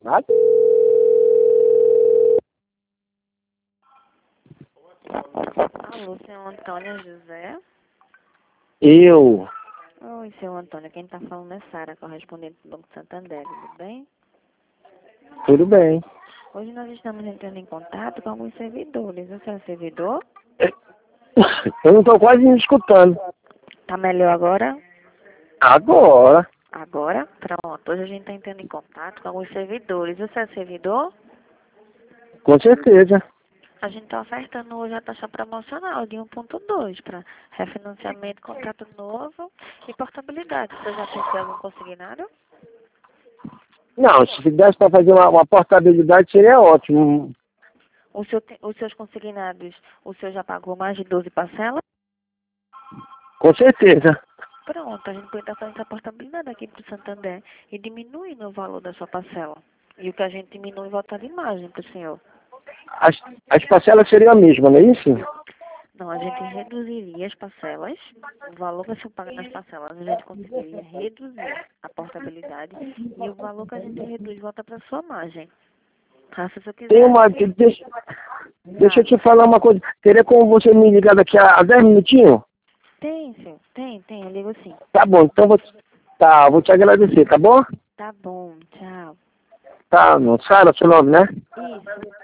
Nada. Alô, seu Antônio José? Eu. Oi, seu Antônio. Quem tá falando é Sara, correspondente do Banco Santander, tudo bem? Tudo bem. Hoje nós estamos entrando em contato com alguns servidores. Você é servidor? Eu não tô quase me escutando. Tá melhor agora? Agora. Agora? Pronto. Hoje a gente tá entrando em contato com alguns servidores. Você é servidor? Com certeza. A gente tá ofertando hoje a taxa promocional de 1,2 para refinanciamento, contrato novo e portabilidade. Você já tem algum consignado? Não, se desse para fazer uma portabilidade seria ótimo. Os seus consignados, o senhor já pagou mais de 12 parcelas? Com certeza. Pronto, a gente pode estar fazendo essa portabilidade aqui para o Santander e diminuindo o valor da sua parcela. E o que a gente diminui volta de imagem para o senhor. As parcelas seriam a mesma, não é isso? Não, a gente reduziria as parcelas, o valor que o senhor paga nas parcelas, a gente conseguiria reduzir a portabilidade e o valor que a gente reduz volta para a sua margem. Ah, se o senhor Tem quiser... uma. Deixa eu te falar uma coisa. Teria como você me ligar daqui a 10 minutinhos? Tem, senhor. Tem, eu ligo sim. Tá bom, então vou te agradecer, tá bom? Tá bom, tchau. Tá, não, Sara, seu nome, né? Isso.